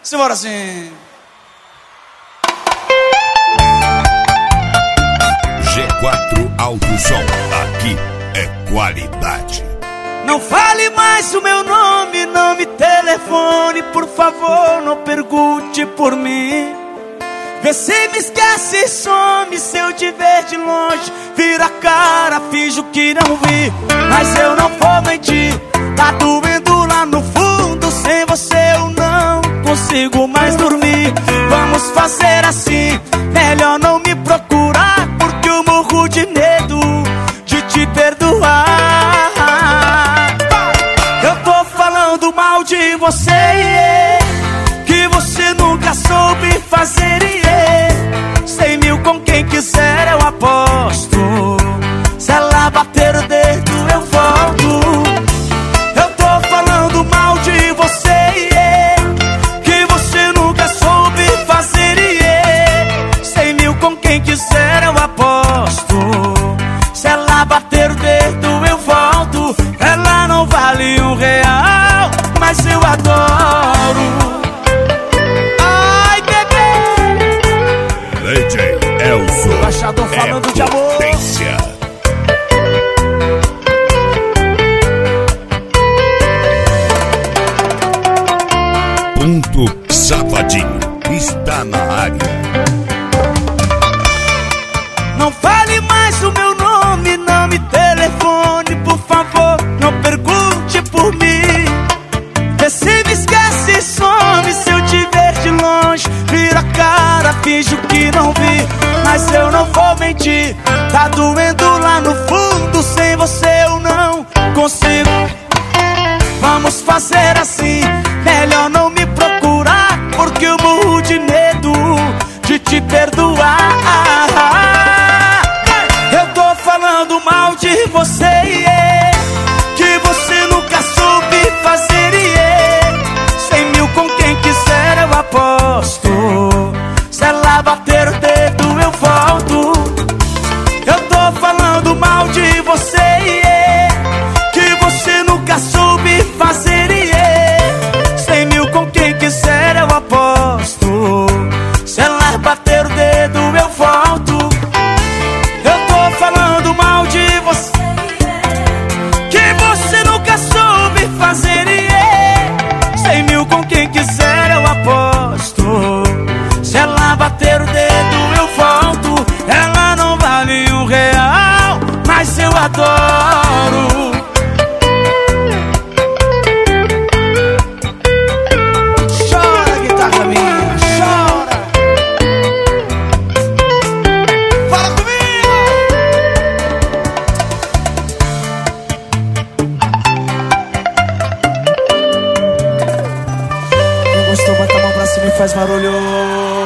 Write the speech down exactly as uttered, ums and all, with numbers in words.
Simbora assim. G quatro Alto Som, aqui é qualidade. Não fale mais o meu nome, não me telefone, por favor, não pergunte por mim. Vê se me esquece e some, se eu te ver de longe, vira a cara, finjo que não vi. Mas eu não vou mentir, tá doendo lá no fundo, sem você eu não consigo mais dormir. Vamos fazer assim, melhor não me procurar, porque eu morro de medo de te perdoar. Eu tô falando mal de você, yeah, que você nunca soube fazer, yeah. Cem mil com quem quiser eu aposto, se ela bater o dedo eu volto. Eu tô falando mal de você, yeah, que você nunca soube fazer, yeah. Cem mil com quem quiser eu aposto, se ela bater o dedo eu volto. Ela não vale um real, mas eu adoro. Ai, bebê, D J Elzo, Baixador falando é de amor. potência. Ponto Safadinho está na área. Não fale mais o meu nome, não me telefone, por favor, não pergunte por mim. Vê se me esquece e some, se eu te ver de longe, vira a cara, finjo que não vi. Mas eu não vou mentir, tá doendo lá no fundo, sem você eu não consigo. Vamos fazer assim, melhor não me procurar, porque eu morro de medo de te perdoar. Eu tô falando mal de você, yeah, que você nunca soube fazer, yeah. Cem mil com quem quiser eu aposto, se ela bater o dedo eu volto. Eu tô falando mal de você, yeah, que você nunca soube fazer, yeah. Cem mil com quem quiser eu aposto, se ela bater o dedo eu volto. Eu tô falando mal de você, que você nunca soube fazer, yeah. Cem mil com quem quiser eu aposto, se ela bater o dedo eu volto. Ela não vale um real, mas eu adoro. Chora, guitarra minha, chora. Fala comigo. Quem gostou, bota a mão pra cima e faz barulho.